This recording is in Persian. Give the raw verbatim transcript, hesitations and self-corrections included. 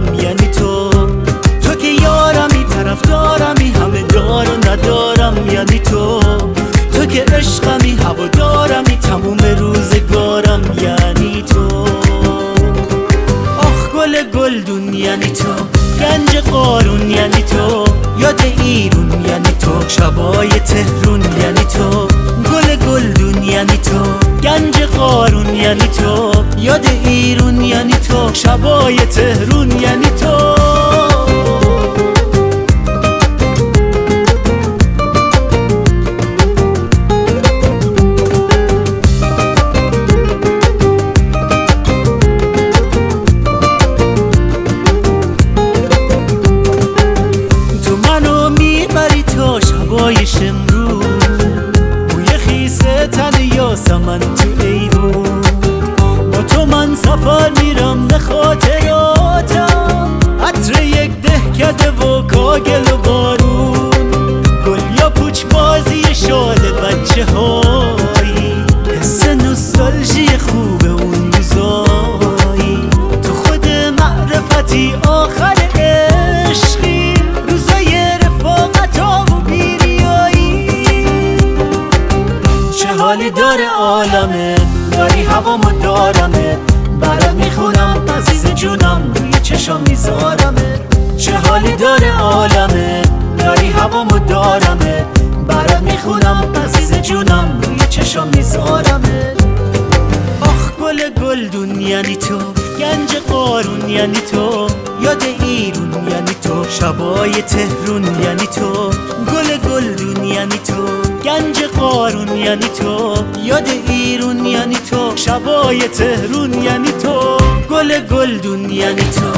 یعنی تو. تو که یارمی، طرفدارمی، همه دار و ندارم یعنی تو. تو که عشقمی، هوادارمی، تموم روزگارم یعنی تو. آخ گل گلدون یعنی تو، گنج قارون یعنی تو، یاد ایرون یعنی تو، شبای تهرون یعنی تو. گل گلدون یعنی تو، گنج قارون یعنی تو، یاد ایرون یعنی تو، شبای تهرون یعنی تو. شبای شمرون، بوی خیسه تن یاسمن تو ایرون. با تو من سفر میرم به خاطراتم، عطر یک دهکده و کاگل و بارون. گل یا پوچ بازی شاد بچه هایی، حس نوستالژی خوب اون روزایی. تو خود معرفتی آخر عشقی، روزای رفاقت ها و حالی داره عالمه، داری هوامو دارمه، برات میخونم عزیز جونم، روی چشام میذارمه. چه حالی داره عالمه، داری هوامو دارمه، برات میخونم عزیز جونم، روی چشام میذارمه. آخ گل گلدون یعنی تو، گنج قارون یعنی تو، یاد ایرون یعنی تو، شبای تهرون یعنی تو. گل گلدون یعنی تو، گنج قارون یعنی تو، یاد ایرون یعنی تو، شبای تهرون یعنی تو. گل گلدون یعنی تو.